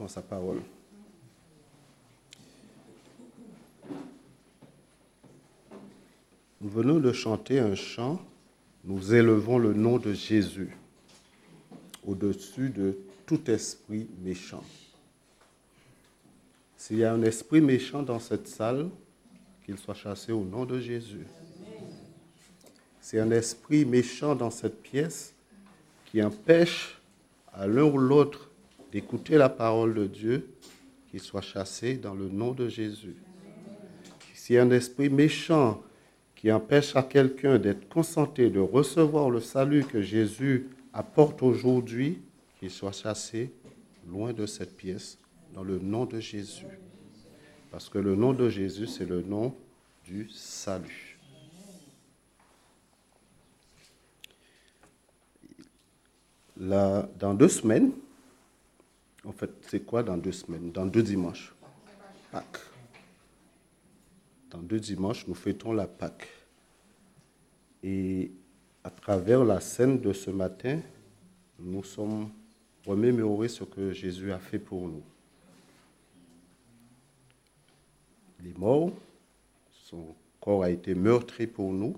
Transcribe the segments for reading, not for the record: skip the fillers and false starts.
dans sa parole. Nous venons de chanter un chant, nous élevons le nom de Jésus au-dessus de tout esprit méchant. S'il y a un esprit méchant dans cette salle, qu'il soit chassé au nom de Jésus. C'est un esprit méchant dans cette pièce qui empêche à l'un ou l'autre d'écouter la parole de Dieu, qu'il soit chassé dans le nom de Jésus. S'il y a un esprit méchant qui empêche à quelqu'un d'être concentré, de recevoir le salut que Jésus apporte aujourd'hui, qu'il soit chassé loin de cette pièce, dans le nom de Jésus. Parce que le nom de Jésus, c'est le nom du salut. Là, dans 2 semaines, en fait, c'est quoi dans 2 semaines? Dans 2 dimanches. Pâques. Dans 2 dimanches, nous fêtons la Pâques. Et à travers la scène de ce matin, nous sommes remémorés ce que Jésus a fait pour nous. Il est mort, son corps a été meurtri pour nous.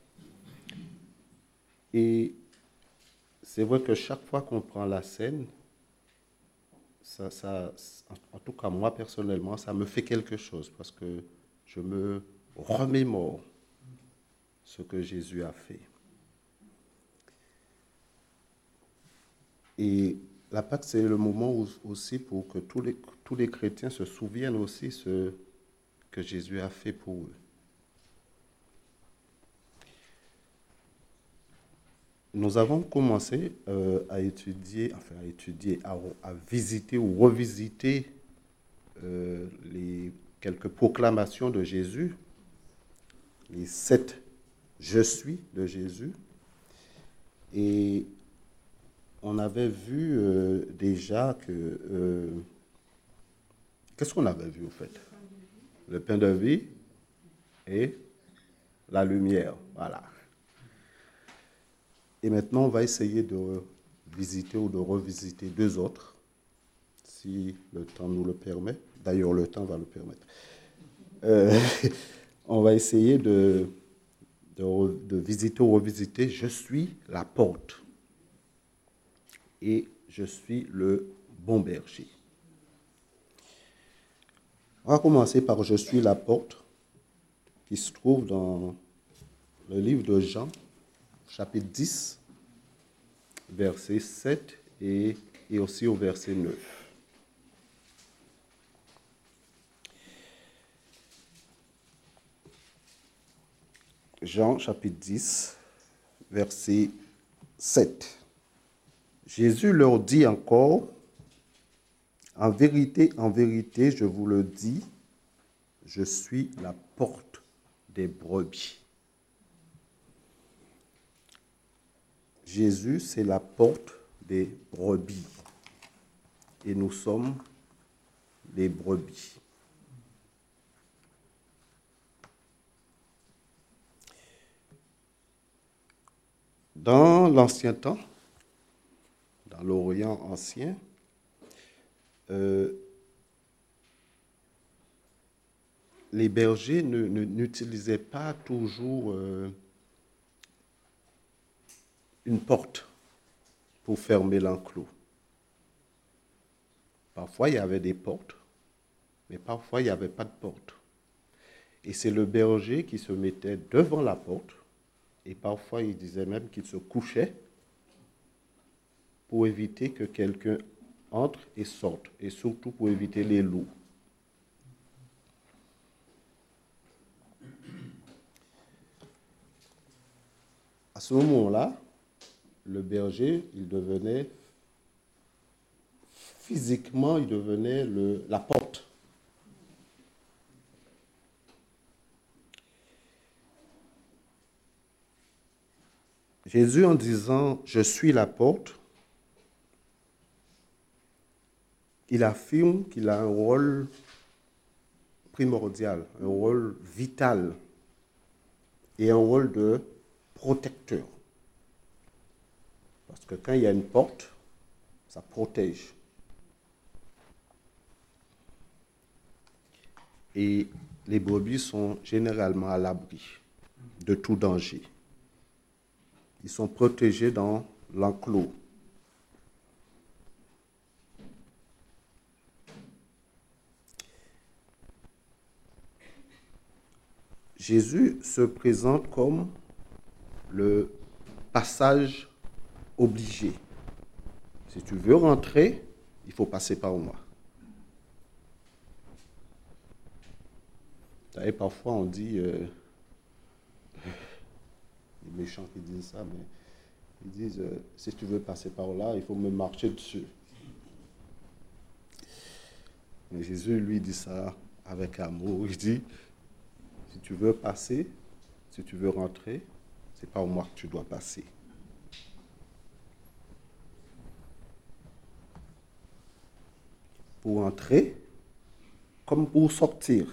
Et c'est vrai que chaque fois qu'on prend la scène, en tout cas moi personnellement, ça me fait quelque chose parce que je me remémore ce que Jésus a fait. Et la Pâque, c'est le moment aussi pour que tous les chrétiens se souviennent aussi ce que Jésus a fait pour eux. Nous avons commencé à visiter ou revisiter les quelques proclamations de Jésus, les 7 « Je suis » de Jésus. Et on avait vu déjà que... qu'est-ce qu'on avait vu, au fait? Le pain de vie et la lumière. Voilà. Et maintenant, on va essayer de visiter ou de revisiter 2 autres, si le temps nous le permet. D'ailleurs, le temps va le permettre. On va essayer de visiter ou revisiter « Je suis la porte » et « Je suis le bon berger ». On va commencer par « Je suis la porte » qui se trouve dans le livre de Jean, chapitre 10, verset 7 et aussi au verset 9. Jean, chapitre 10, verset 7. Jésus leur dit encore, « En vérité, je vous le dis, je suis la porte des brebis. » Jésus, c'est la porte des brebis. Et nous sommes les brebis. Dans l'ancien temps, dans l'Orient ancien, les bergers n'utilisaient pas toujours une porte pour fermer l'enclos. Parfois, il y avait des portes, mais parfois, il n'y avait pas de porte. Et c'est le berger qui se mettait devant la porte, et parfois, il disait même qu'il se couchait pour éviter que quelqu'un entre et sorte, et surtout pour éviter les loups. À ce moment-là, le berger, physiquement, il devenait la porte. Jésus, en disant « Je suis la porte », il affirme qu'il a un rôle primordial, un rôle vital et un rôle de protecteur. Parce que quand il y a une porte, ça protège. Et les brebis sont généralement à l'abri de tout danger. Ils sont protégés dans l'enclos. Jésus se présente comme le passage obligé. Si tu veux rentrer, il faut passer par moi. Vous savez, parfois on dit, les méchants qui disent ça, mais ils disent, si tu veux passer par là, il faut me marcher dessus. Mais Jésus, lui, dit ça avec amour. Il dit, si tu veux passer, si tu veux rentrer, c'est par moi que tu dois passer. Pour entrer, comme pour sortir.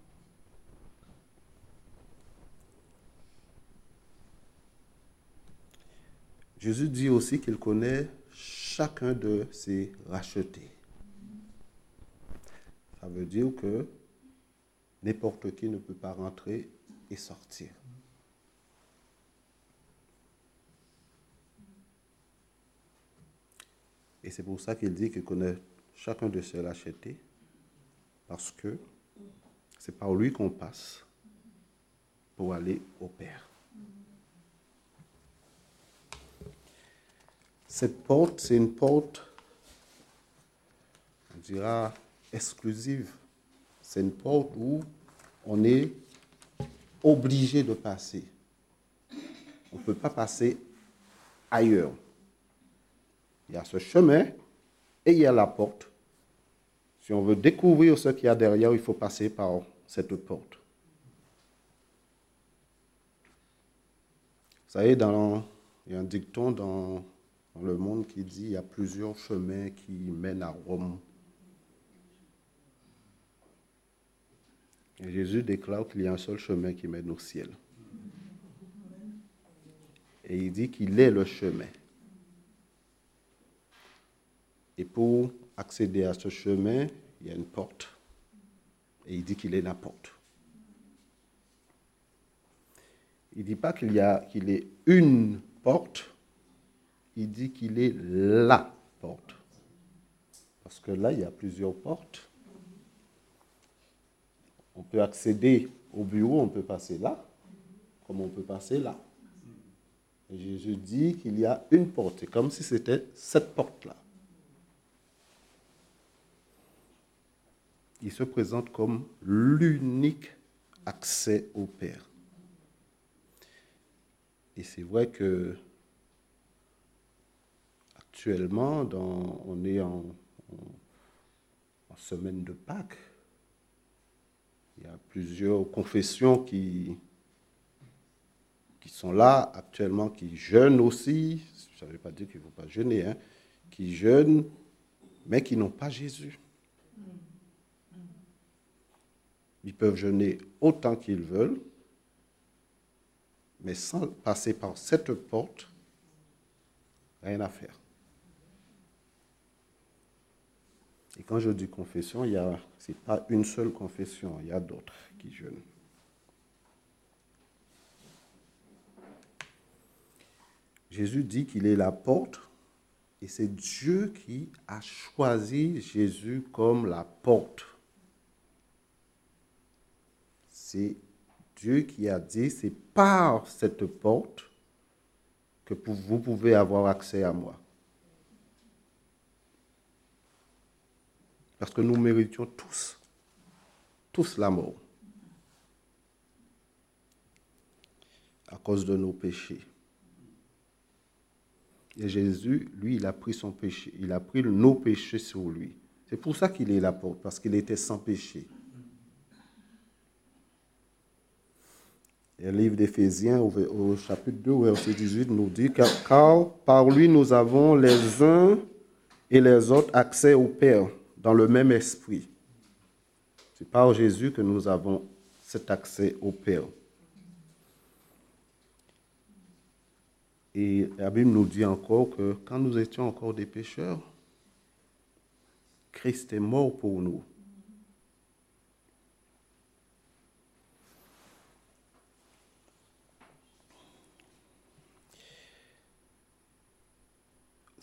Jésus dit aussi qu'il connaît chacun de ses rachetés. Ça veut dire que n'importe qui ne peut pas rentrer et sortir. Et c'est pour ça qu'il dit qu'il connaît chacun de ses rachetés, parce que c'est par lui qu'on passe pour aller au Père. Cette porte, c'est une porte, on dira, exclusive. C'est une porte où on est obligé de passer. On ne peut pas passer ailleurs. Il y a ce chemin et il y a la porte. Si on veut découvrir ce qu'il y a derrière, il faut passer par cette porte. Vous savez, il y a un dicton dans le monde qui dit qu'il y a plusieurs chemins qui mènent à Rome. Et Jésus déclare qu'il y a un seul chemin qui mène au ciel. Et il dit qu'il est le chemin. Et pour accéder à ce chemin, il y a une porte. Et il dit qu'il est la porte. Il ne dit pas qu'il est une porte. Il dit qu'il est la porte. Parce que là, il y a plusieurs portes. On peut accéder au bureau, on peut passer là, comme on peut passer là. Et Jésus dit qu'il y a une porte. C'est comme si c'était cette porte-là. Il se présente comme l'unique accès au Père. Et c'est vrai que actuellement, on est en semaine de Pâques. Il y a plusieurs confessions qui sont là actuellement, qui jeûnent aussi. Ça ne veut pas dire qu'il ne faut pas jeûner, hein, qui jeûnent, mais qui n'ont pas Jésus. Ils peuvent jeûner autant qu'ils veulent, mais sans passer par cette porte, rien à faire. Et quand je dis confession, ce n'est pas une seule confession, il y a d'autres qui jeûnent. Jésus dit qu'il est la porte, et c'est Dieu qui a choisi Jésus comme la porte. C'est Dieu qui a dit, c'est par cette porte que vous pouvez avoir accès à moi. Parce que nous méritions tous la mort, à cause de nos péchés. Et Jésus, lui, il a pris son péché, il a pris nos péchés sur lui. C'est pour ça qu'il est la porte, parce qu'il était sans péché. Et le livre d'Éphésiens, au chapitre 2, verset 18, nous dit « Car par lui nous avons les uns et les autres accès au Père dans le même esprit. » C'est par Jésus que nous avons cet accès au Père. Et la Bible nous dit encore que quand nous étions encore des pécheurs, Christ est mort pour nous.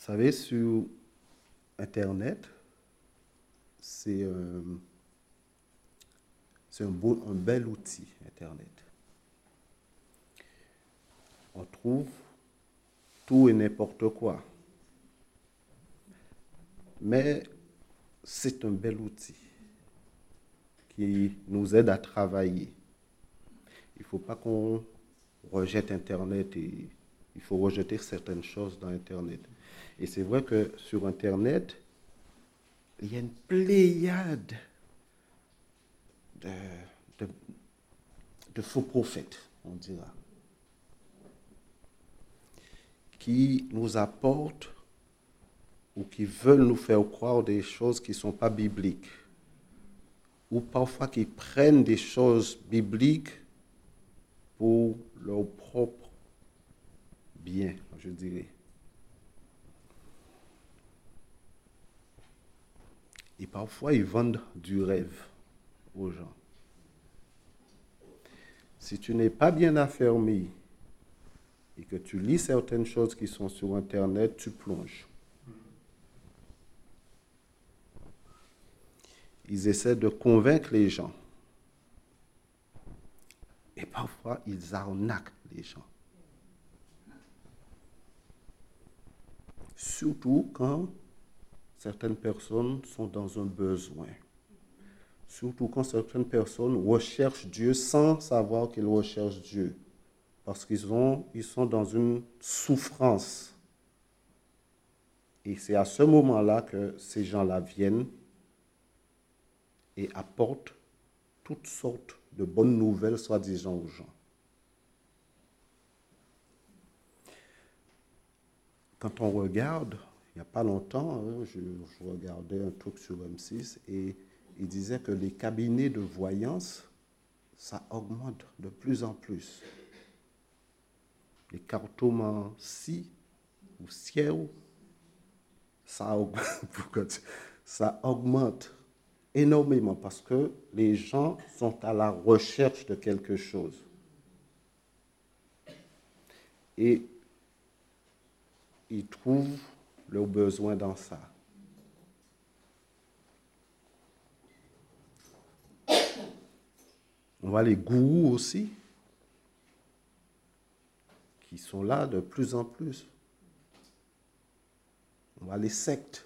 savez, sur Internet, c'est un bel outil, Internet. On trouve tout et n'importe quoi. Mais c'est un bel outil qui nous aide à travailler. Il ne faut pas qu'on rejette Internet et il faut rejeter certaines choses dans Internet. Et c'est vrai que sur Internet, il y a une pléiade de faux prophètes, on dira, qui nous apportent ou qui veulent nous faire croire des choses qui ne sont pas bibliques, ou parfois qui prennent des choses bibliques pour leur propre bien, je dirais. Et parfois, ils vendent du rêve aux gens. Si tu n'es pas bien affermi et que tu lis certaines choses qui sont sur Internet, tu plonges. Ils essaient de convaincre les gens. Et parfois, ils arnaquent les gens. Surtout quand certaines personnes sont dans un besoin. Surtout quand certaines personnes recherchent Dieu sans savoir qu'ils recherchent Dieu. Parce qu'ils sont dans une souffrance. Et c'est à ce moment-là que ces gens-là viennent et apportent toutes sortes de bonnes nouvelles, soi-disant, aux gens. Quand on regarde, il n'y a pas longtemps, je regardais un truc sur M6 et il disait que les cabinets de voyance, ça augmente de plus en plus. Les cartomancies ou ciel, ça augmente énormément parce que les gens sont à la recherche de quelque chose. Et ils trouvent leurs besoins dans ça. On voit les gourous aussi, qui sont là de plus en plus. On voit les sectes.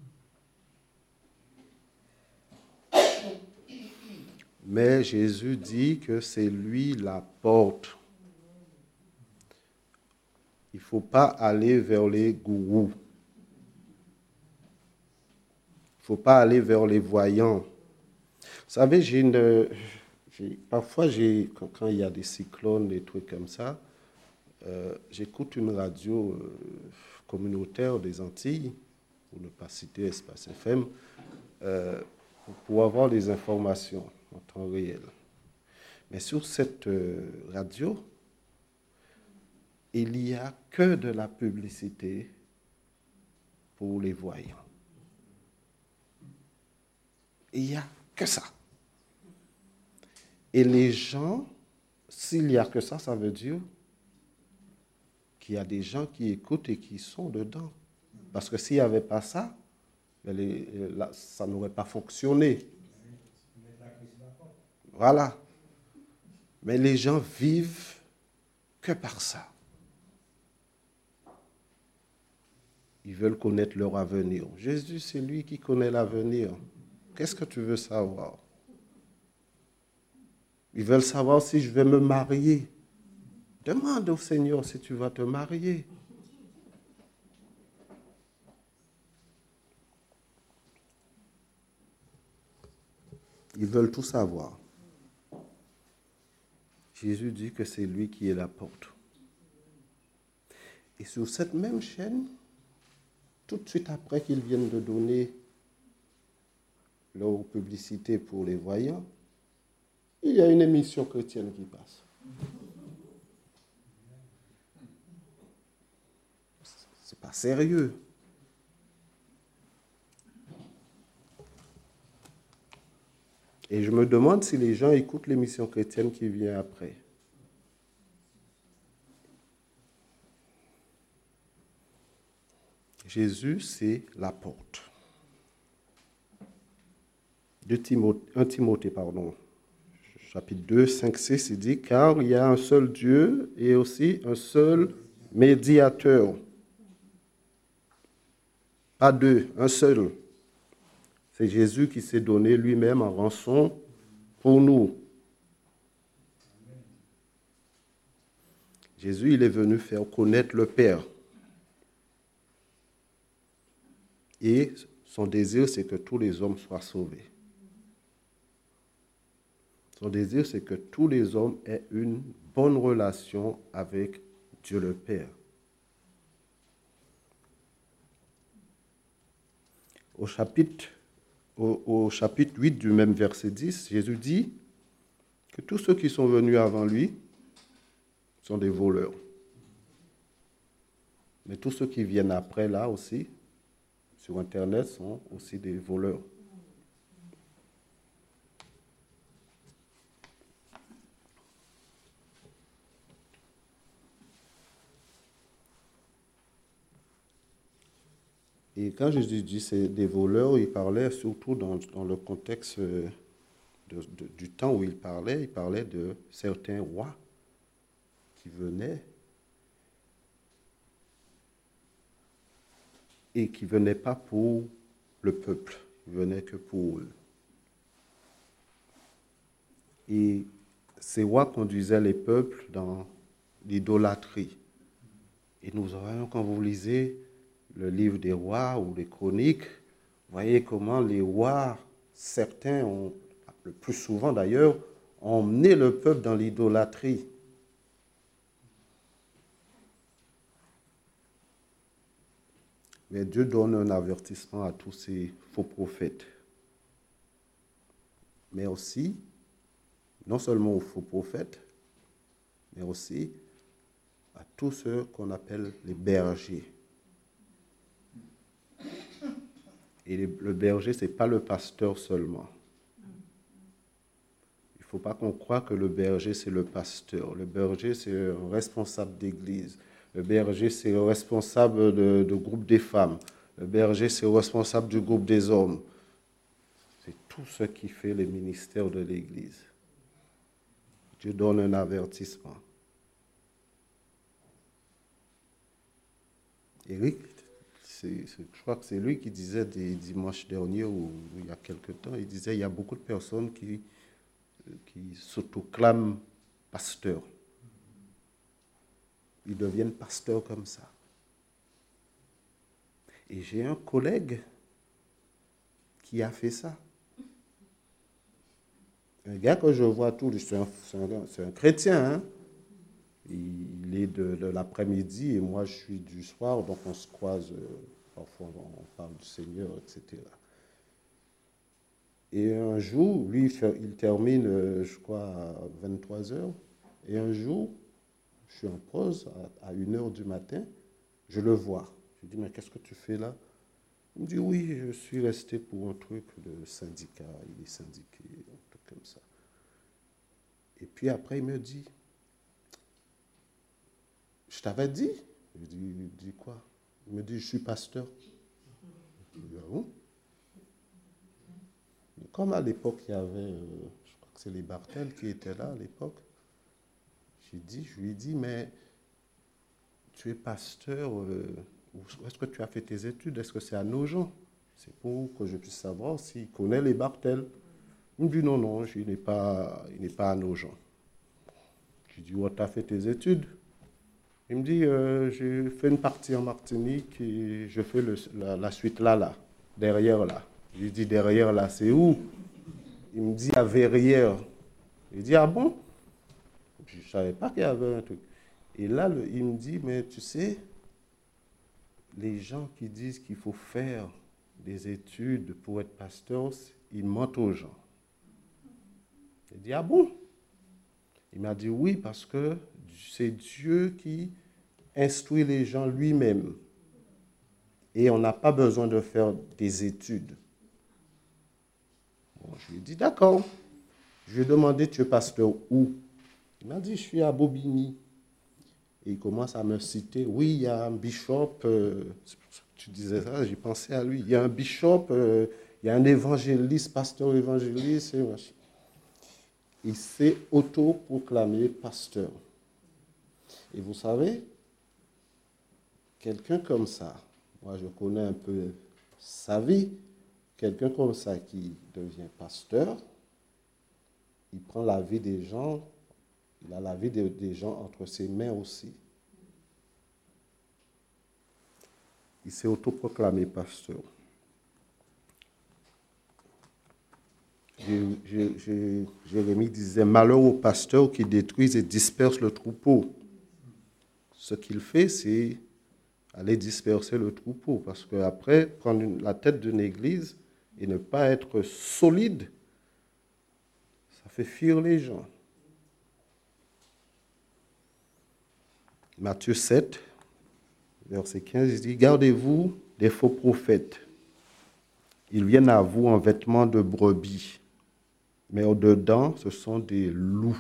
Mais Jésus dit que c'est lui la porte. Il ne faut pas aller vers les gourous. Il ne faut pas aller vers les voyants. Vous savez, parfois, quand il y a des cyclones, des trucs comme ça, j'écoute une radio communautaire des Antilles, pour ne pas citer Espace FM, pour avoir des informations en temps réel. Mais sur cette radio, il n'y a que de la publicité pour les voyants. Il n'y a que ça. Et les gens, s'il n'y a que ça, ça veut dire qu'il y a des gens qui écoutent et qui sont dedans. Parce que s'il n'y avait pas ça, ça n'aurait pas fonctionné. Voilà. Mais les gens vivent que par ça. Ils veulent connaître leur avenir. Jésus, c'est lui qui connaît l'avenir. Qu'est-ce que tu veux savoir? Ils veulent savoir si je vais me marier. Demande au Seigneur si tu vas te marier. Ils veulent tout savoir. Jésus dit que c'est lui qui est la porte. Et sur cette même chaîne, tout de suite après qu'ils viennent de donner leur publicité pour les voyants, il y a une émission chrétienne qui passe. C'est pas sérieux. Et je me demande si les gens écoutent l'émission chrétienne qui vient après. Jésus, c'est la porte. 1 Timothée, chapitre 2, 5, 6, il dit, car il y a un seul Dieu et aussi un seul médiateur. Pas deux, un seul. C'est Jésus qui s'est donné lui-même en rançon pour nous. Jésus, il est venu faire connaître le Père. Et son désir, c'est que tous les hommes soient sauvés. Son désir, c'est que tous les hommes aient une bonne relation avec Dieu le Père. Au chapitre 8 du même verset 10, Jésus dit que tous ceux qui sont venus avant lui sont des voleurs. Mais tous ceux qui viennent après, là aussi, sur Internet, sont aussi des voleurs. Et quand Jésus dit c'est des voleurs, il parlait surtout dans le contexte du temps où il parlait de certains rois qui venaient et qui ne venaient pas pour le peuple, ils venaient que pour eux. Et ces rois conduisaient les peuples dans l'idolâtrie. Et nous voyons, quand vous lisez le livre des rois ou les chroniques, vous voyez comment les rois, certains, le plus souvent d'ailleurs, ont emmené le peuple dans l'idolâtrie. Mais Dieu donne un avertissement à tous ces faux prophètes. Mais aussi, non seulement aux faux prophètes, mais aussi à tous ceux qu'on appelle les bergers. Et le berger, ce n'est pas le pasteur seulement. Il ne faut pas qu'on croie que le berger, c'est le pasteur. Le berger, c'est un responsable d'église. Le berger, c'est le responsable de groupe des femmes. Le berger, c'est le responsable du groupe des hommes. C'est tout ce qui fait les ministères de l'église. Dieu donne un avertissement. Éric, je crois que c'est lui qui disait des dimanches derniers ou il y a quelque temps, il disait il y a beaucoup de personnes qui s'autoclament pasteurs. Ils deviennent pasteurs comme ça. Et j'ai un collègue qui a fait ça. Un gars que je vois tout, c'est un chrétien, hein? Il est de l'après-midi et moi je suis du soir, donc on se croise, parfois on parle du Seigneur, etc. Et un jour, lui, il termine, je crois, à 23 heures. Et un jour, je suis en pause à 1 heure du matin, je le vois. Je lui dis, mais qu'est-ce que tu fais là? Il me dit, oui, je suis resté pour un truc de syndicat, il est syndiqué, un truc comme ça. Et puis après, il me dit, je t'avais dit. Je dis quoi? Il me dit, je suis pasteur. Je dis, ah bon? Comme à l'époque, il y avait, je crois que c'est les Bartels qui étaient là à l'époque. Je lui ai dit, mais tu es pasteur, où est-ce que tu as fait tes études? Est-ce que c'est à Nogent? C'est pour que je puisse savoir s'il connaît les Bartels. Il me dit, non, il n'est pas à Nogent. Je lui dis, où tu as fait tes études? Il me dit, j'ai fait une partie en Martinique et je fais la suite là, derrière là. Je lui dis, derrière là, c'est où? Il me dit, à Verrières. Je lui dis, ah bon? Je ne savais pas qu'il y avait un truc. Et là, il me dit, mais tu sais, les gens qui disent qu'il faut faire des études pour être pasteur, ils mentent aux gens. J'ai dit, ah bon? Il m'a dit, oui, parce que c'est Dieu qui instruit les gens lui-même. Et on n'a pas besoin de faire des études. Bon, je lui ai dit, d'accord. Je lui ai demandé, tu es pasteur où? Il m'a dit, je suis à Bobigny. Et il commence à me citer, oui, il y a un bishop, tu disais ça, j'ai pensé à lui, il y a un bishop, il y a un évangéliste, pasteur évangéliste. Il s'est autoproclamé pasteur. Et vous savez, quelqu'un comme ça, moi je connais un peu sa vie, quelqu'un comme ça qui devient pasteur, il prend la vie des gens, il a la vie des gens entre ses mains aussi. Il s'est autoproclamé pasteur. Jérémie disait, malheur aux pasteurs qui détruisent et dispersent le troupeau. Ce qu'il fait, c'est aller disperser le troupeau. Parce qu'après, prendre la tête d'une église et ne pas être solide, ça fait fuir les gens. Matthieu 7, verset 15, il dit, gardez-vous des faux prophètes. Ils viennent à vous en vêtements de brebis, mais au-dedans, ce sont des loups.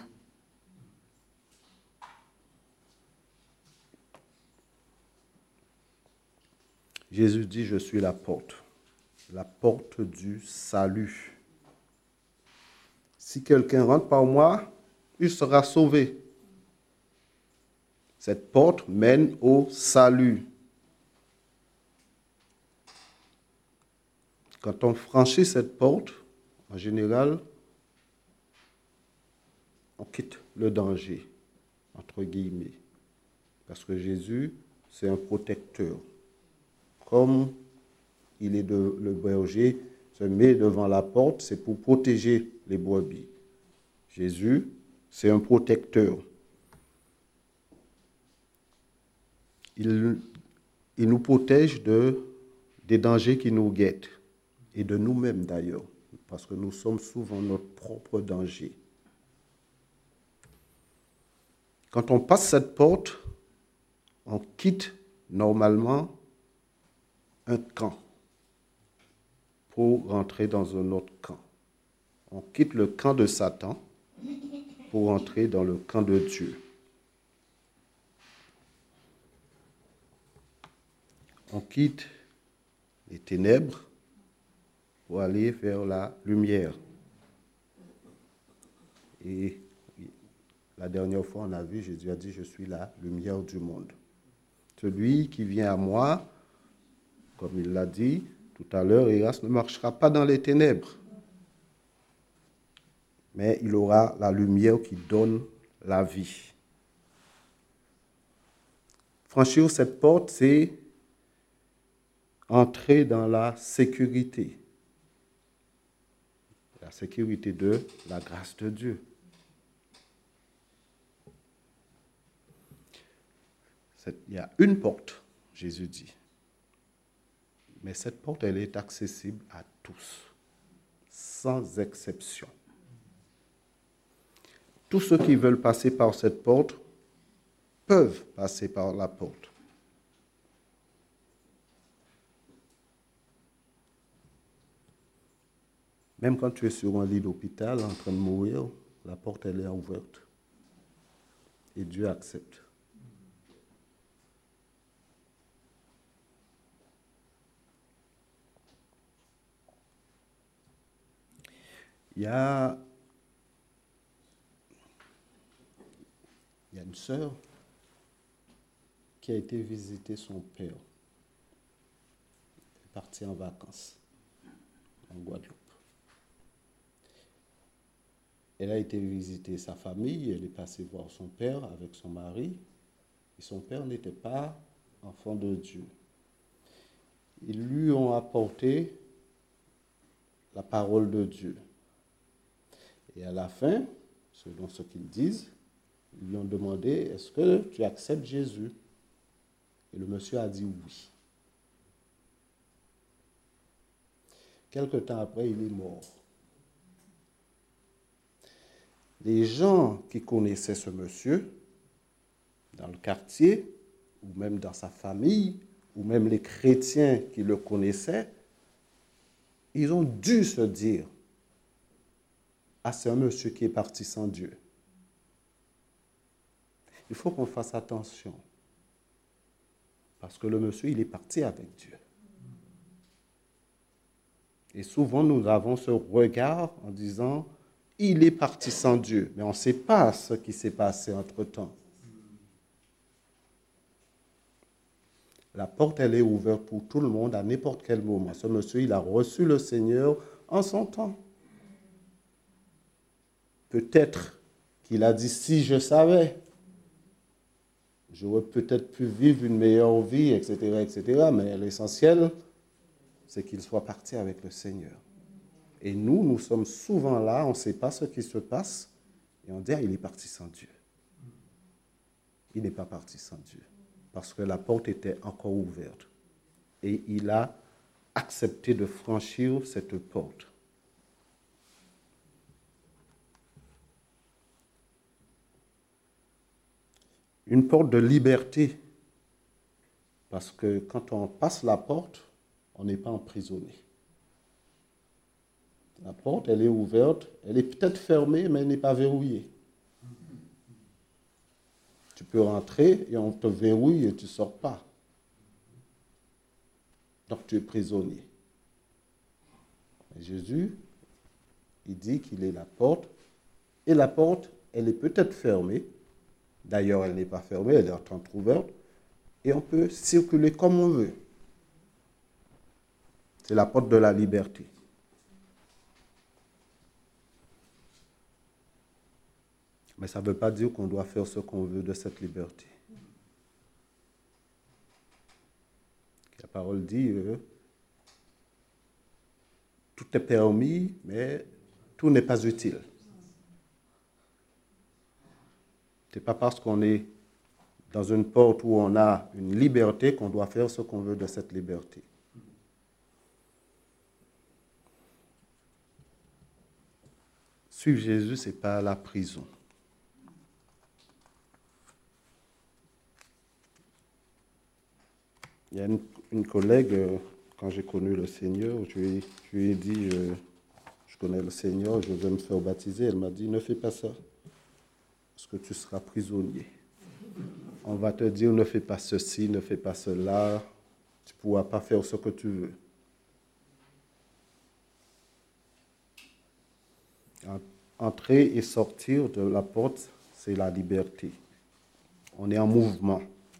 Jésus dit, je suis la porte du salut. Si quelqu'un rentre par moi, il sera sauvé. Cette porte mène au salut. Quand on franchit cette porte, en général, on quitte le danger, entre guillemets. Parce que Jésus, c'est un protecteur. Comme il est le berger, se met devant la porte, c'est pour protéger les brebis. Jésus, c'est un protecteur. Il nous protège des dangers qui nous guettent, et de nous-mêmes d'ailleurs, parce que nous sommes souvent notre propre danger. Quand on passe cette porte, on quitte normalement un camp pour rentrer dans un autre camp. On quitte le camp de Satan pour entrer dans le camp de Dieu. On quitte les ténèbres pour aller vers la lumière. Et la dernière fois, on a vu, Jésus a dit, je suis la lumière du monde. Celui qui vient à moi, comme il l'a dit tout à l'heure, hélas, ne marchera pas dans les ténèbres, mais il aura la lumière qui donne la vie. Franchir cette porte, c'est entrer dans la sécurité de la grâce de Dieu. Il y a une porte, Jésus dit. Mais cette porte, elle est accessible à tous, sans exception. Tous ceux qui veulent passer par cette porte peuvent passer par la porte. Même quand tu es sur un lit d'hôpital en train de mourir, la porte, elle est ouverte. Et Dieu accepte. Il y a une sœur qui a été visiter son père. Elle est partie en vacances en Guadeloupe. Elle a été visiter sa famille, elle est passée voir son père avec son mari. Et son père n'était pas enfant de Dieu. Ils lui ont apporté la parole de Dieu. Et à la fin, selon ce qu'ils disent, ils lui ont demandé, est-ce que tu acceptes Jésus? Et le monsieur a dit oui. Quelque temps après, il est mort. Les gens qui connaissaient ce monsieur, dans le quartier, ou même dans sa famille, ou même les chrétiens qui le connaissaient, ils ont dû se dire, ah, c'est un monsieur qui est parti sans Dieu. Il faut qu'on fasse attention. Parce que le monsieur, il est parti avec Dieu. Et souvent, nous avons ce regard en disant, il est parti sans Dieu. Mais on ne sait pas ce qui s'est passé entre-temps. La porte, elle est ouverte pour tout le monde à n'importe quel moment. Ce monsieur, il a reçu le Seigneur en son temps. Peut-être qu'il a dit, si je savais, j'aurais peut-être pu vivre une meilleure vie, etc., etc. Mais l'essentiel, c'est qu'il soit parti avec le Seigneur. Et nous sommes souvent là, on ne sait pas ce qui se passe, et on dit, ah, il est parti sans Dieu. Il n'est pas parti sans Dieu, parce que la porte était encore ouverte. Et il a accepté de franchir cette porte. Une porte de liberté, parce que quand on passe la porte, on n'est pas emprisonné. La porte, elle est ouverte, elle est peut-être fermée, mais elle n'est pas verrouillée. Tu peux rentrer et on te verrouille et tu ne sors pas. Donc tu es prisonnier. Et Jésus, il dit qu'il est la porte, et la porte, elle est peut-être fermée. D'ailleurs, elle n'est pas fermée, elle est entrouverte, et on peut circuler comme on veut. C'est la porte de la liberté. Mais ça ne veut pas dire qu'on doit faire ce qu'on veut de cette liberté. La parole dit, tout est permis, mais tout n'est pas utile. Ce n'est pas parce qu'on est dans une porte où on a une liberté qu'on doit faire ce qu'on veut de cette liberté. Suivre Jésus, ce n'est pas la prison. Il y a une collègue, quand j'ai connu le Seigneur, je lui ai dit, je connais le Seigneur, je veux me faire baptiser. Elle m'a dit, ne fais pas ça, parce que tu seras prisonnier. On va te dire, ne fais pas ceci, ne fais pas cela, tu ne pourras pas faire ce que tu veux. Entrer et sortir de la porte, c'est la liberté. On est en mouvement.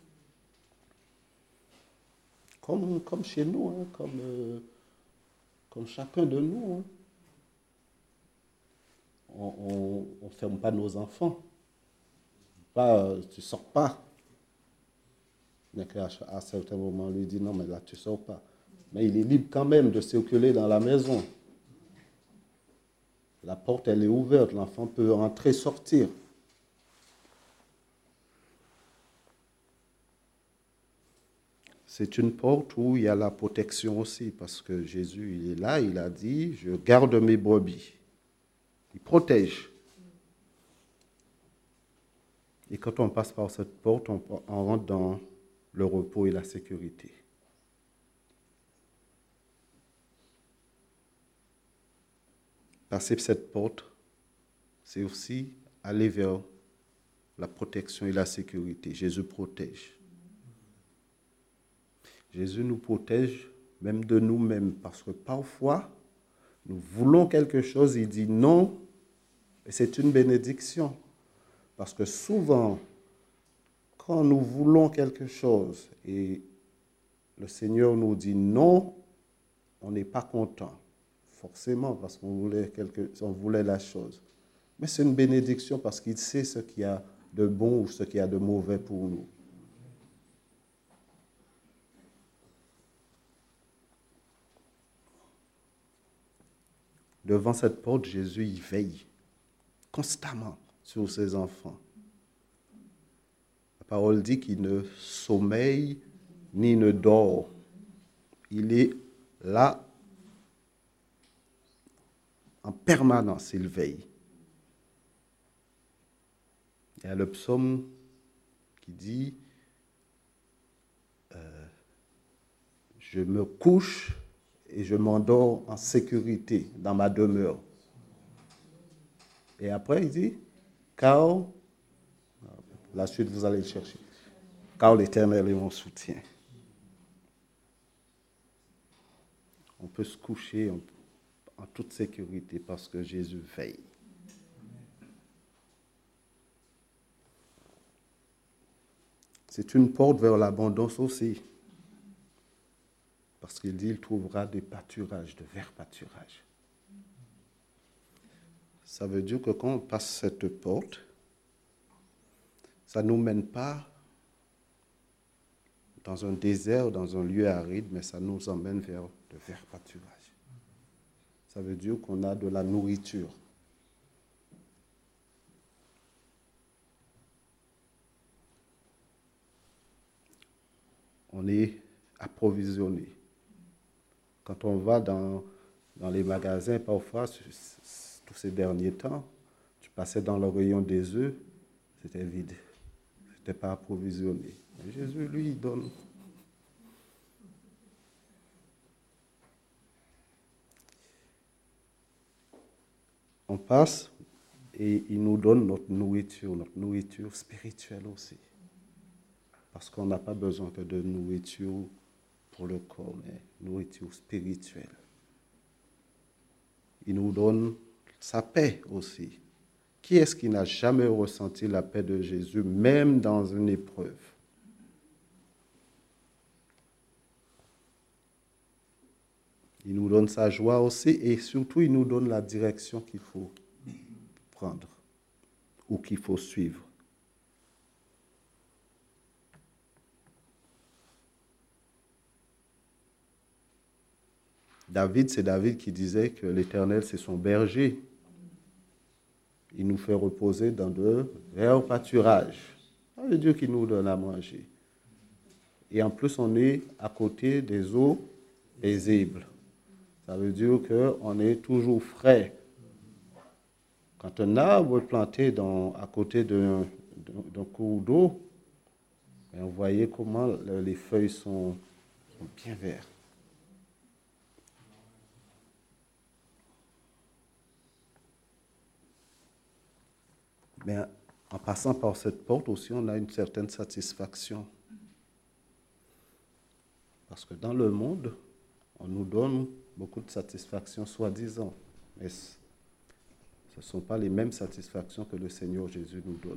Comme chez nous, hein, comme chacun de nous. Hein. On ne ferme pas nos enfants. Tu ne sors pas. Mais à certains moments, on lui dit, non, mais là, tu ne sors pas. Mais il est libre quand même de circuler dans la maison. La porte, elle est ouverte. L'enfant peut entrer, sortir. C'est une porte où il y a la protection aussi, parce que Jésus, il est là, il a dit, je garde mes brebis. Il protège. Et quand on passe par cette porte, on rentre dans le repos et la sécurité. Passer cette porte, c'est aussi aller vers la protection et la sécurité. Jésus protège. Jésus nous protège même de nous-mêmes, parce que parfois, nous voulons quelque chose, il dit non, et c'est une bénédiction. Parce que souvent, quand nous voulons quelque chose et le Seigneur nous dit non, on n'est pas content, forcément, parce qu'on voulait la chose. Mais c'est une bénédiction parce qu'il sait ce qu'il y a de bon ou ce qu'il y a de mauvais pour nous. Devant cette porte, Jésus y veille constamment sur ses enfants. La parole dit qu'il ne sommeille ni ne dort. Il est là en permanence, il veille. Il y a le psaume qui dit je me couche et je m'endors en sécurité dans ma demeure. Et après, il dit, car La suite, vous allez le chercher. Car l'Éternel est mon soutien. On peut se coucher en toute sécurité parce que Jésus veille. C'est une porte vers l'abondance aussi. Parce qu'il dit, il trouvera des pâturages, de verts pâturages. Ça veut dire que quand on passe cette porte, ça ne nous mène pas dans un désert, dans un lieu aride, mais ça nous emmène vers de verts pâturages. Ça veut dire qu'on a de la nourriture. On est approvisionné. Quand on va dans les magasins, parfois, tous ces derniers temps, tu passais dans le rayon des œufs, c'était vide. C'était pas approvisionné. Mais Jésus, lui, il donne. On passe et il nous donne notre nourriture spirituelle aussi. Parce qu'on n'a pas besoin que de nourriture pour le corps, mais nourriture spirituelle. Il nous donne sa paix aussi. Qui est-ce qui n'a jamais ressenti la paix de Jésus, même dans une épreuve? Il nous donne sa joie aussi et surtout il nous donne la direction qu'il faut prendre ou qu'il faut suivre. C'est David qui disait que l'Éternel, c'est son berger. Il nous fait reposer dans de verts pâturages. Ça veut dire qu'il nous donne à manger. Et en plus, on est à côté des eaux paisibles. Ça veut dire qu'on est toujours frais. Quand un arbre est planté à côté d'un cours d'eau, vous voyez comment les feuilles sont bien vertes. Mais en passant par cette porte aussi, on a une certaine satisfaction. Parce que dans le monde, on nous donne beaucoup de satisfaction, soi-disant. Mais ce ne sont pas les mêmes satisfactions que le Seigneur Jésus nous donne.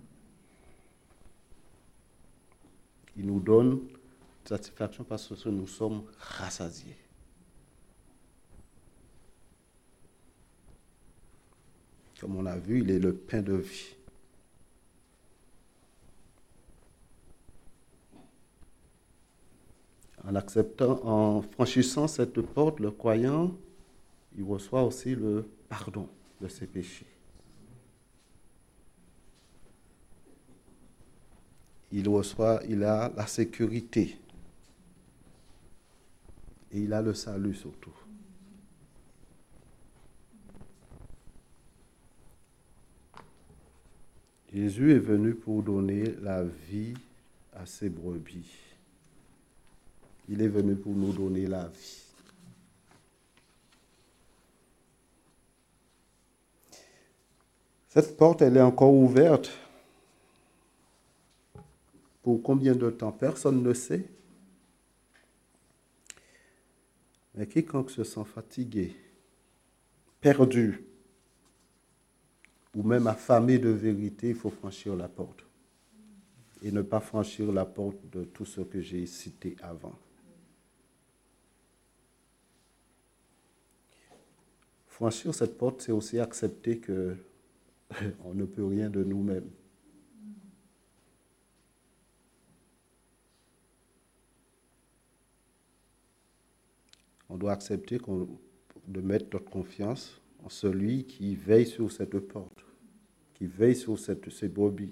Il nous donne satisfaction parce que nous sommes rassasiés. Comme on a vu, il est le pain de vie. En franchissant cette porte, le croyant, il reçoit aussi le pardon de ses péchés. Il a la sécurité. Et il a le salut surtout. Jésus est venu pour donner la vie à ses brebis. Il est venu pour nous donner la vie. Cette porte, elle est encore ouverte. Pour combien de temps? Personne ne sait. Mais quiconque se sent fatigué, perdu, ou même affamé de vérité, il faut franchir la porte. Et ne pas franchir la porte de tout ce que j'ai cité avant. Franchir cette porte, c'est aussi accepter que on ne peut rien de nous-mêmes. On doit accepter de mettre notre confiance en celui qui veille sur cette porte, qui veille sur ces brebis.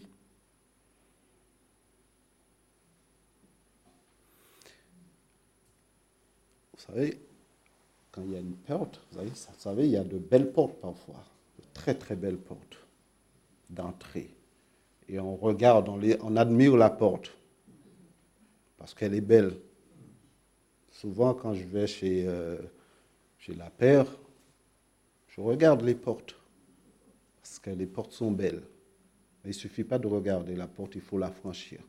Vous savez, quand il y a une porte, vous savez, il y a de belles portes parfois, de très très belles portes d'entrée. Et on regarde, on admire la porte parce qu'elle est belle. Souvent, quand je vais chez la Paire, je regarde les portes parce que les portes sont belles. Mais il ne suffit pas de regarder la porte, il faut la franchir.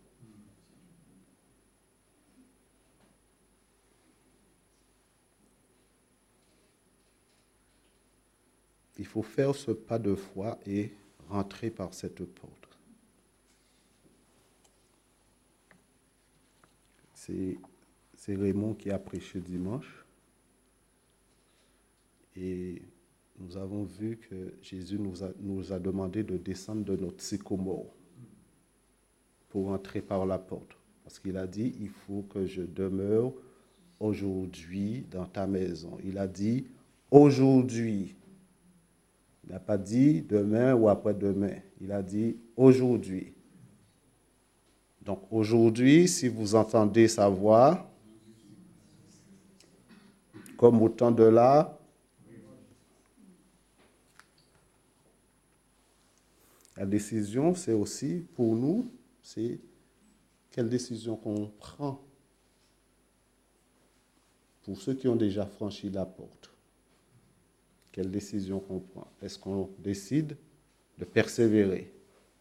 Il faut faire ce pas de foi et rentrer par cette porte. C'est Raymond qui a prêché dimanche. Et nous avons vu que Jésus nous a demandé de descendre de notre sycomore pour entrer par la porte. Parce qu'il a dit, il faut que je demeure aujourd'hui dans ta maison. Il a dit, aujourd'hui. Il n'a pas dit demain ou après-demain. Il a dit aujourd'hui. Donc aujourd'hui, si vous entendez sa voix, comme au temps de la décision, c'est aussi pour nous, c'est quelle décision qu'on prend pour ceux qui ont déjà franchi la porte. Quelle décision qu'on prend? Est-ce qu'on décide de persévérer?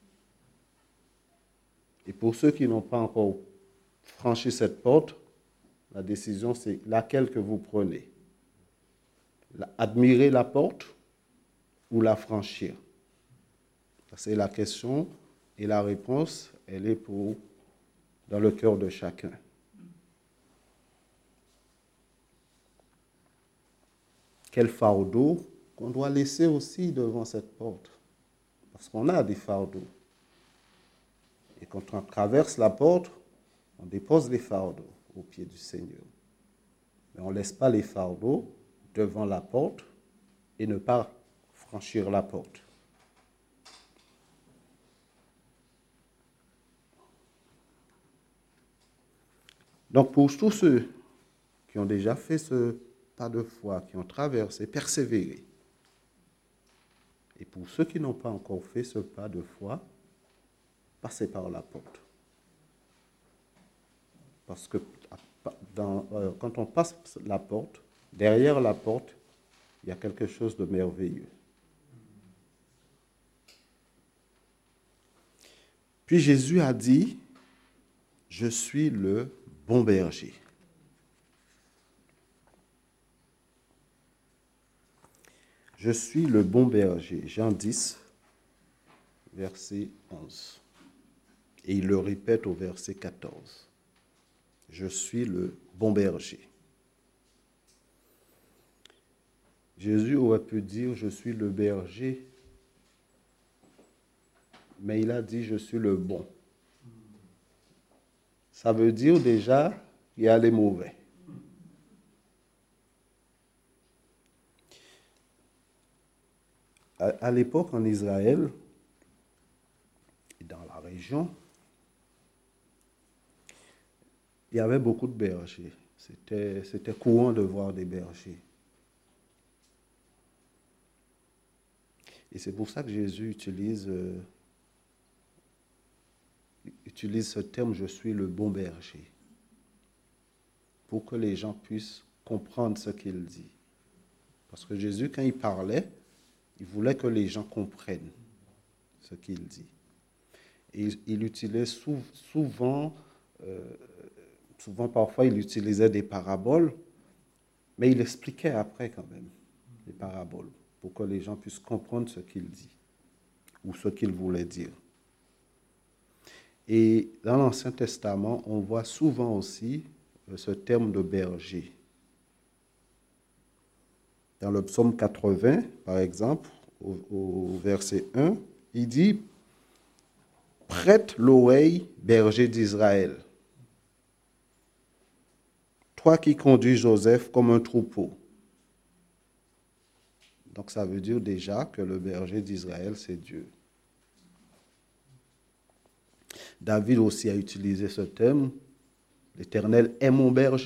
Et pour ceux qui n'ont pas encore franchi cette porte, la décision, c'est laquelle que vous prenez. Admirer la porte ou la franchir? C'est la question et la réponse, elle est dans le cœur de chacun. Quel fardeau qu'on doit laisser aussi devant cette porte. Parce qu'on a des fardeaux. Et quand on traverse la porte, on dépose les fardeaux au pied du Seigneur. Mais on ne laisse pas les fardeaux devant la porte et ne pas franchir la porte. Donc pour tous ceux qui ont déjà fait ce pas de foi, qui ont traversé, persévéré, et pour ceux qui n'ont pas encore fait ce pas de foi, passez par la porte. Parce que quand on passe la porte, derrière la porte, il y a quelque chose de merveilleux. Puis Jésus a dit, je suis le bon berger. Je suis le bon berger. Jean 10, verset 11. Et il le répète au verset 14. Je suis le bon berger. Jésus aurait pu dire, je suis le berger, mais il a dit, je suis le bon. Ça veut dire déjà qu'il y a les mauvais. À l'époque, en Israël, et dans la région, il y avait beaucoup de bergers. C'était courant de voir des bergers. Et c'est pour ça que Jésus utilise ce terme, je suis le bon berger, pour que les gens puissent comprendre ce qu'il dit. Parce que Jésus, quand il parlait, il voulait que les gens comprennent ce qu'il dit. Et il utilisait souvent, parfois, il utilisait des paraboles, mais il expliquait après quand même les paraboles, pour que les gens puissent comprendre ce qu'il dit, ou ce qu'il voulait dire. Et dans l'Ancien Testament, on voit souvent aussi ce terme de berger. Dans le psaume 80, par exemple, au verset 1, il dit « Prête l'oreille, berger d'Israël, toi qui conduis Joseph comme un troupeau. » Donc ça veut dire déjà que le berger d'Israël, c'est Dieu. David aussi a utilisé ce terme, « L'Éternel est mon berger ».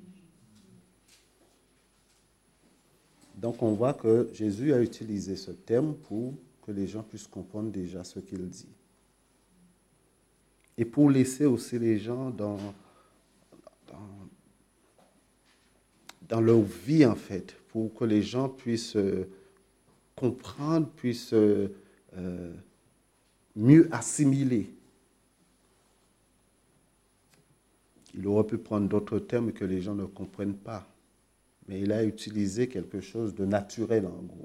Donc on voit que Jésus a utilisé ce terme pour que les gens puissent comprendre déjà ce qu'il dit. Et pour laisser aussi les gens dans leur vie, en fait, pour que les gens puissent comprendre, puissent mieux assimilé. Il aurait pu prendre d'autres termes que les gens ne comprennent pas, mais il a utilisé quelque chose de naturel en gros.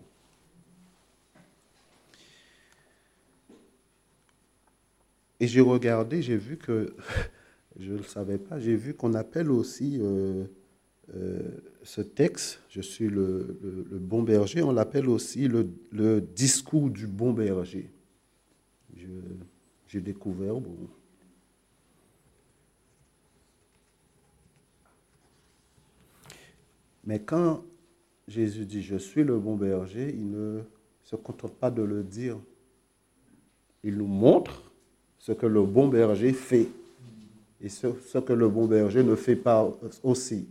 Et j'ai regardé, j'ai vu que, je ne le savais pas, j'ai vu qu'on appelle aussi ce texte, je suis le bon berger, on l'appelle aussi le discours du bon berger. J'ai découvert, bon. Mais quand Jésus dit « Je suis le bon berger », il ne se contente pas de le dire. Il nous montre ce que le bon berger fait et ce que le bon berger ne fait pas aussi.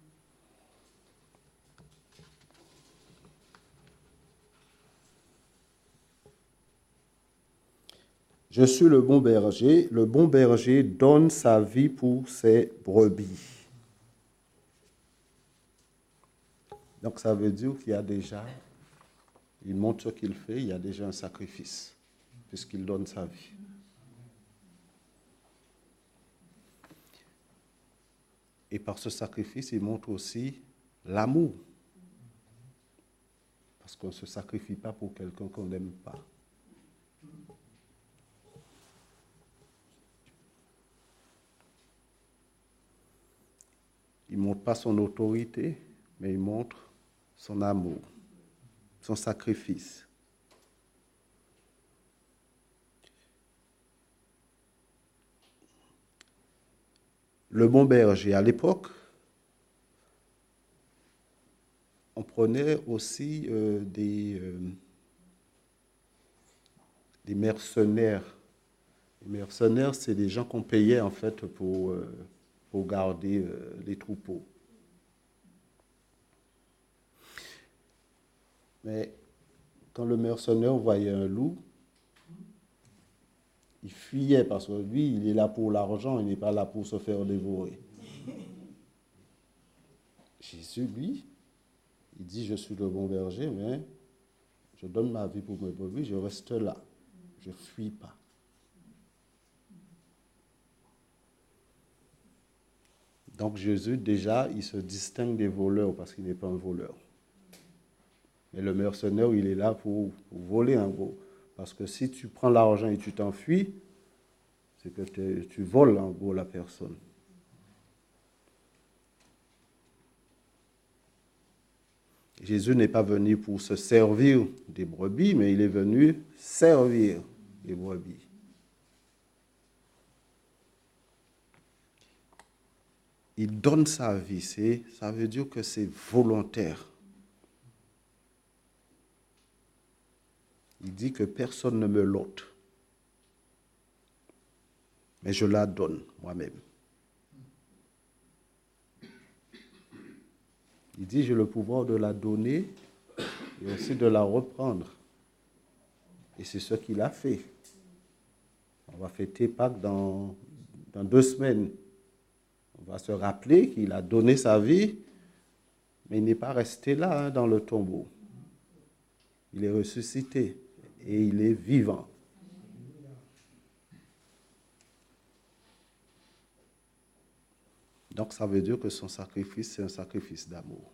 Je suis le bon berger donne sa vie pour ses brebis. Donc ça veut dire qu'il y a déjà, il montre ce qu'il fait, il y a déjà un sacrifice, puisqu'il donne sa vie. Et par ce sacrifice, il montre aussi l'amour. Parce qu'on ne se sacrifie pas pour quelqu'un qu'on n'aime pas. Il ne montre pas son autorité, mais il montre son amour, son sacrifice. Le bon berger, à l'époque, on prenait aussi des mercenaires. Les mercenaires, c'est des gens qu'on payait en fait pour garder les troupeaux. Mais quand le mercenaire voyait un loup, il fuyait parce que lui, il est là pour l'argent, il n'est pas là pour se faire dévorer. Jésus, lui, il dit, je suis le bon berger, mais je donne ma vie pour mes brebis, je reste là, je ne fuis pas. Donc Jésus, déjà, il se distingue des voleurs parce qu'il n'est pas un voleur. Mais le mercenaire, il est là pour voler en gros. Parce que si tu prends l'argent et tu t'enfuis, c'est que tu voles en gros la personne. Jésus n'est pas venu pour se servir des brebis, mais il est venu servir les brebis. Il donne sa vie, ça veut dire que c'est volontaire. Il dit que personne ne me l'ôte, mais je la donne moi-même. Il dit, j'ai le pouvoir de la donner et aussi de la reprendre. Et c'est ce qu'il a fait. On va fêter Pâques dans 2 semaines. On va se rappeler qu'il a donné sa vie, mais il n'est pas resté là dans le tombeau. Il est ressuscité et il est vivant. Donc ça veut dire que son sacrifice, c'est un sacrifice d'amour.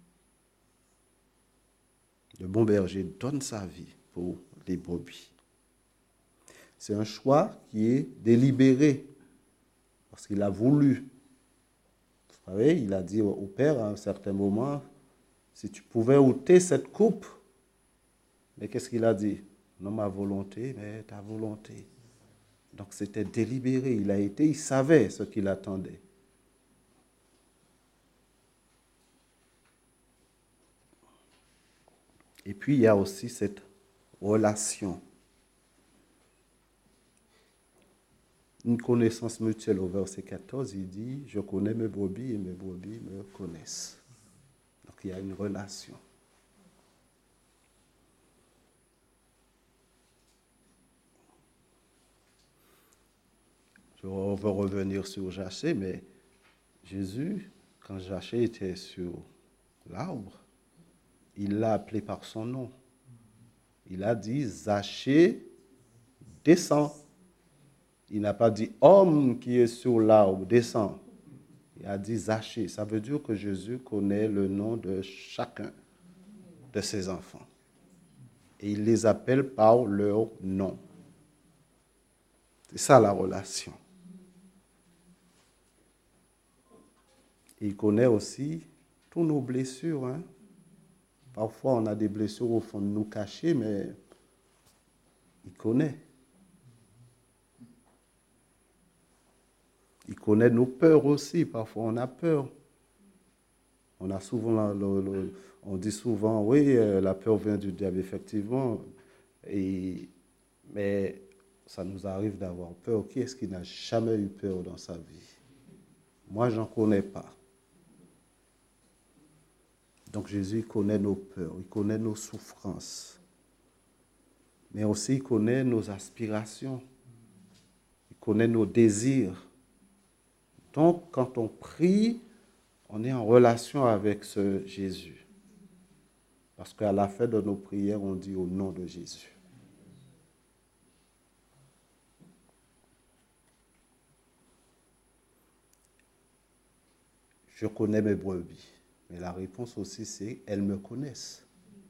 Le bon berger donne sa vie pour les brebis. C'est un choix qui est délibéré, parce qu'il a voulu. Vous savez, il a dit au Père à un certain moment, si tu pouvais ôter cette coupe, mais qu'est-ce qu'il a dit? Non ma volonté, mais ta volonté. Donc c'était délibéré, il savait ce qu'il attendait. Et puis il y a aussi cette relation. Une connaissance mutuelle au verset 14, il dit, je connais mes brebis et mes brebis me connaissent. Donc il y a une relation. On va revenir sur Zachée, mais Jésus, quand Zachée était sur l'arbre, il l'a appelé par son nom. Il a dit, Zachée, descends. Il n'a pas dit homme qui est sur l'arbre, descends. Il a dit Zachée. Ça veut dire que Jésus connaît le nom de chacun de ses enfants. Et il les appelle par leur nom. C'est ça la relation. Et il connaît aussi toutes nos blessures. Hein. Parfois, on a des blessures au fond de nous cachées, mais il connaît. Il connaît nos peurs aussi. Parfois, on a peur. On a souvent, on dit souvent, oui, la peur vient du diable, effectivement. Mais ça nous arrive d'avoir peur. Qui est-ce qui n'a jamais eu peur dans sa vie? Moi, j'en connais pas. Donc Jésus connaît nos peurs, il connaît nos souffrances. Mais aussi, il connaît nos aspirations. Il connaît nos désirs. Donc, quand on prie, on est en relation avec ce Jésus. Parce qu'à la fin de nos prières, on dit au nom de Jésus. Je connais mes brebis. Mais la réponse aussi, c'est elles me connaissent.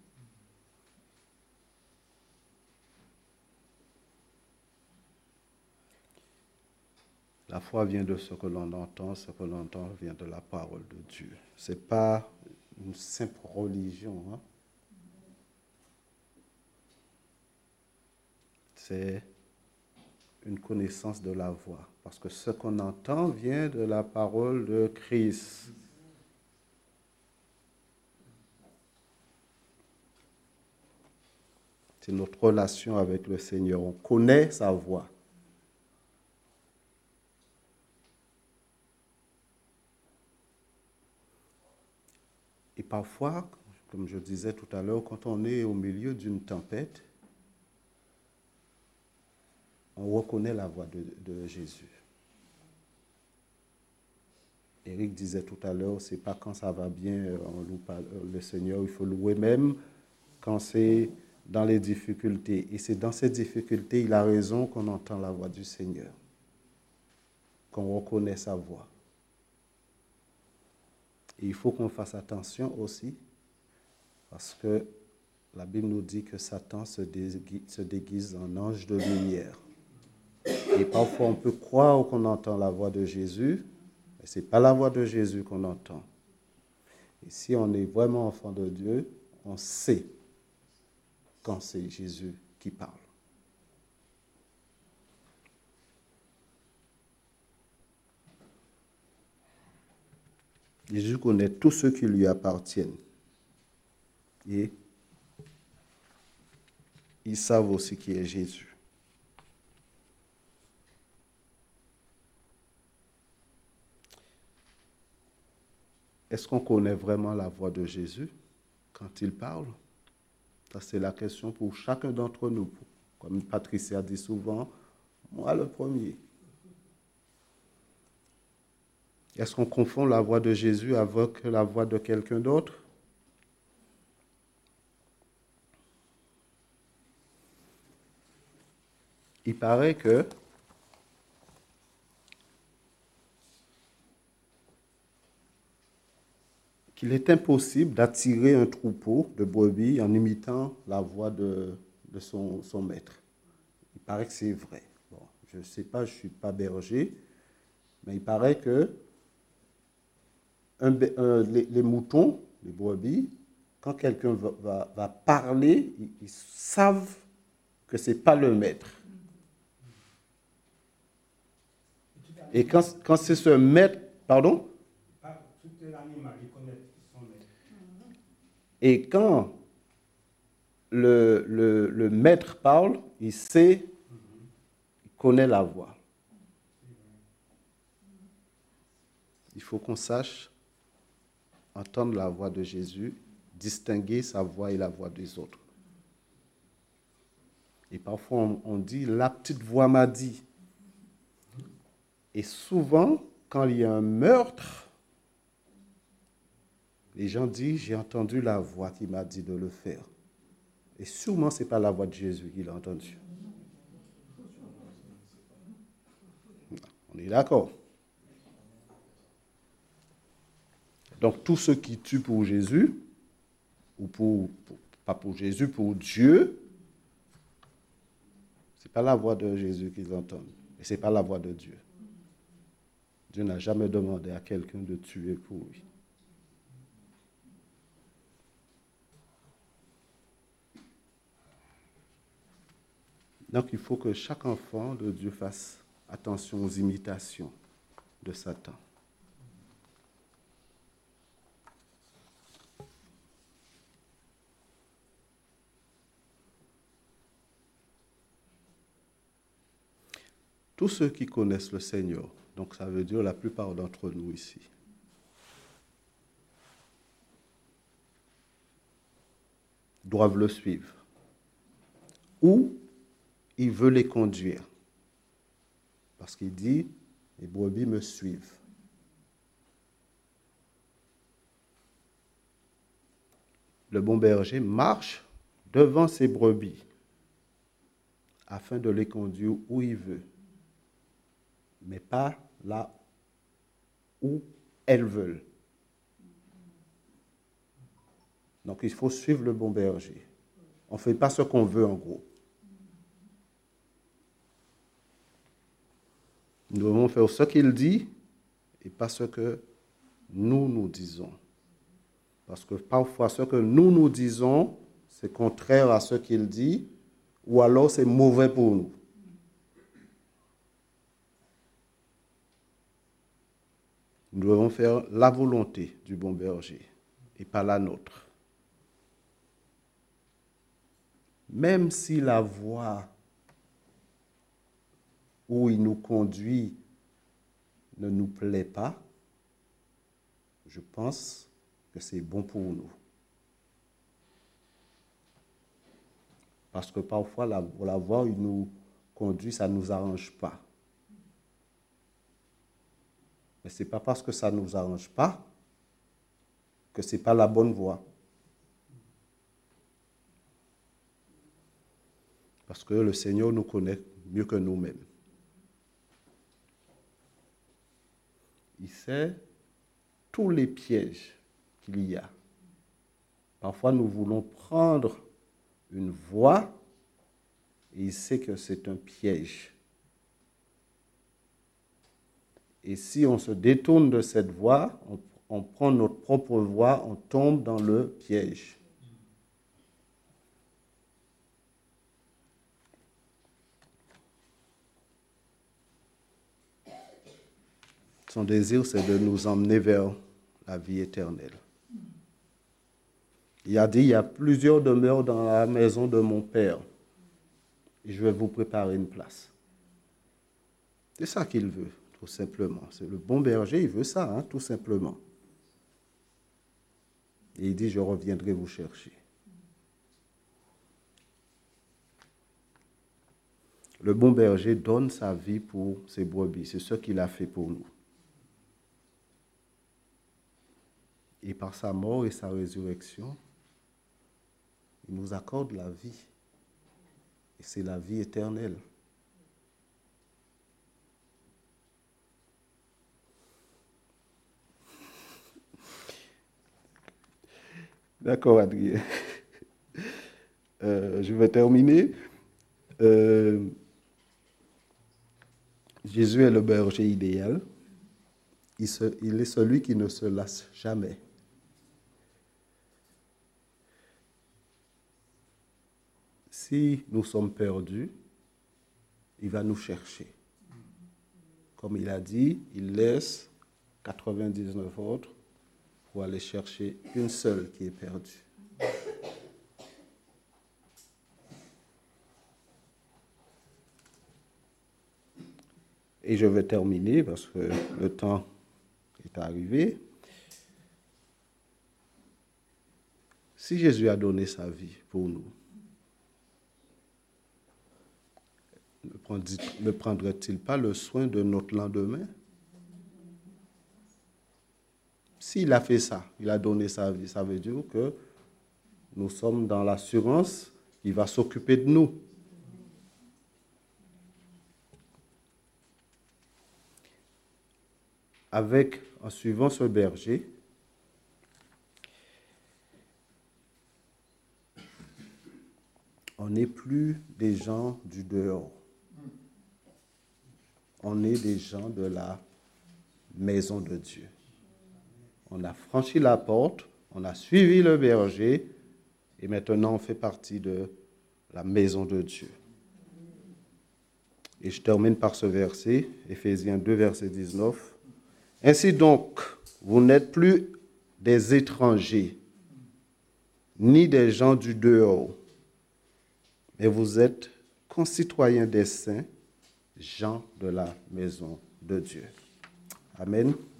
La foi vient de ce que l'on entend vient de la parole de Dieu. Ce n'est pas une simple religion. Hein? C'est une connaissance de la voix. Parce que ce qu'on entend vient de la parole de Christ. C'est notre relation avec le Seigneur. On connaît sa voix. Et parfois, comme je disais tout à l'heure, quand on est au milieu d'une tempête, on reconnaît la voix de Jésus. Éric disait tout à l'heure, c'est pas quand ça va bien, on loue pas le Seigneur, il faut louer même quand c'est dans les difficultés. Et c'est dans ces difficultés, il a raison, qu'on entend la voix du Seigneur, qu'on reconnaît sa voix. Et il faut qu'on fasse attention aussi, parce que la Bible nous dit que Satan se déguise en ange de lumière. Et parfois, on peut croire qu'on entend la voix de Jésus, mais ce n'est pas la voix de Jésus qu'on entend. Et si on est vraiment enfant de Dieu, on sait quand c'est Jésus qui parle. Jésus connaît tous ceux qui lui appartiennent. Et ils savent aussi qui est Jésus. Est-ce qu'on connaît vraiment la voix de Jésus quand il parle? Ça, c'est la question pour chacun d'entre nous. Comme Patricia dit souvent, moi le premier. Est-ce qu'on confond la voix de Jésus avec la voix de quelqu'un d'autre? Il paraît qu'il est impossible d'attirer un troupeau de brebis en imitant la voix de son maître. Il paraît que c'est vrai. Bon, je ne sais pas, je ne suis pas berger, mais il paraît que les moutons, les brebis, quand quelqu'un va parler, ils savent que ce n'est pas le maître. Et quand c'est ce maître, pardon? Et quand le maître parle, il sait, il connaît la voix. Il faut qu'on sache entendre la voix de Jésus, distinguer sa voix et la voix des autres. Et parfois, on dit, la petite voix m'a dit. Et souvent, quand il y a un meurtre, les gens disent, j'ai entendu la voix qui m'a dit de le faire. Et sûrement, ce n'est pas la voix de Jésus qu'il a entendue. On est d'accord. Donc, tous ceux qui tuent pour Jésus, ou pas pour Jésus, pour Dieu, ce n'est pas la voix de Jésus qu'ils entendent. Et ce n'est pas la voix de Dieu. Dieu n'a jamais demandé à quelqu'un de tuer pour lui. Donc, il faut que chaque enfant de Dieu fasse attention aux imitations de Satan. Tous ceux qui connaissent le Seigneur, donc ça veut dire la plupart d'entre nous ici, doivent le suivre. Ou il veut les conduire. Parce qu'il dit, les brebis me suivent. Le bon berger marche devant ses brebis afin de les conduire où il veut, mais pas là où elles veulent. Donc il faut suivre le bon berger. On ne fait pas ce qu'on veut en gros. Nous devons faire ce qu'il dit et pas ce que nous disons. Parce que parfois, ce que nous disons, c'est contraire à ce qu'il dit, ou alors c'est mauvais pour nous. Nous devons faire la volonté du bon berger et pas la nôtre. Même si la voie où il nous conduit ne nous plaît pas, je pense que c'est bon pour nous. Parce que parfois, la voie où il nous conduit, ça ne nous arrange pas. Mais ce n'est pas parce que ça ne nous arrange pas que ce n'est pas la bonne voie. Parce que le Seigneur nous connaît mieux que nous-mêmes. Il sait tous les pièges qu'il y a. Parfois, nous voulons prendre une voie et il sait que c'est un piège. Et si on se détourne de cette voie, on prend notre propre voie, on tombe dans le piège. Son désir, c'est de nous emmener vers la vie éternelle. Il a dit, il y a plusieurs demeures dans la maison de mon Père. Et je vais vous préparer une place. C'est ça qu'il veut, tout simplement. C'est le bon berger, il veut ça, hein, tout simplement. Et il dit, je reviendrai vous chercher. Le bon berger donne sa vie pour ses brebis. C'est ce qu'il a fait pour nous. Et par sa mort et sa résurrection, il nous accorde la vie. Et c'est la vie éternelle. D'accord, Adrien. Je vais terminer. Jésus est le berger idéal. Il est celui qui ne se lasse jamais. Si nous sommes perdus, il va nous chercher. Comme il a dit, il laisse 99 autres pour aller chercher une seule qui est perdue. Et je vais terminer parce que le temps est arrivé. Si Jésus a donné sa vie pour nous, ne prendrait-il pas le soin de notre lendemain? S'il a fait ça, il a donné sa vie, ça veut dire que nous sommes dans l'assurance qu'il va s'occuper de nous. en suivant ce berger, on n'est plus des gens du dehors. On est des gens de la maison de Dieu. On a franchi la porte, on a suivi le berger, et maintenant on fait partie de la maison de Dieu. Et je termine par ce verset, Éphésiens 2, verset 19. Ainsi donc, vous n'êtes plus des étrangers, ni des gens du dehors, mais vous êtes concitoyens des saints, gens de la maison de Dieu. Amen.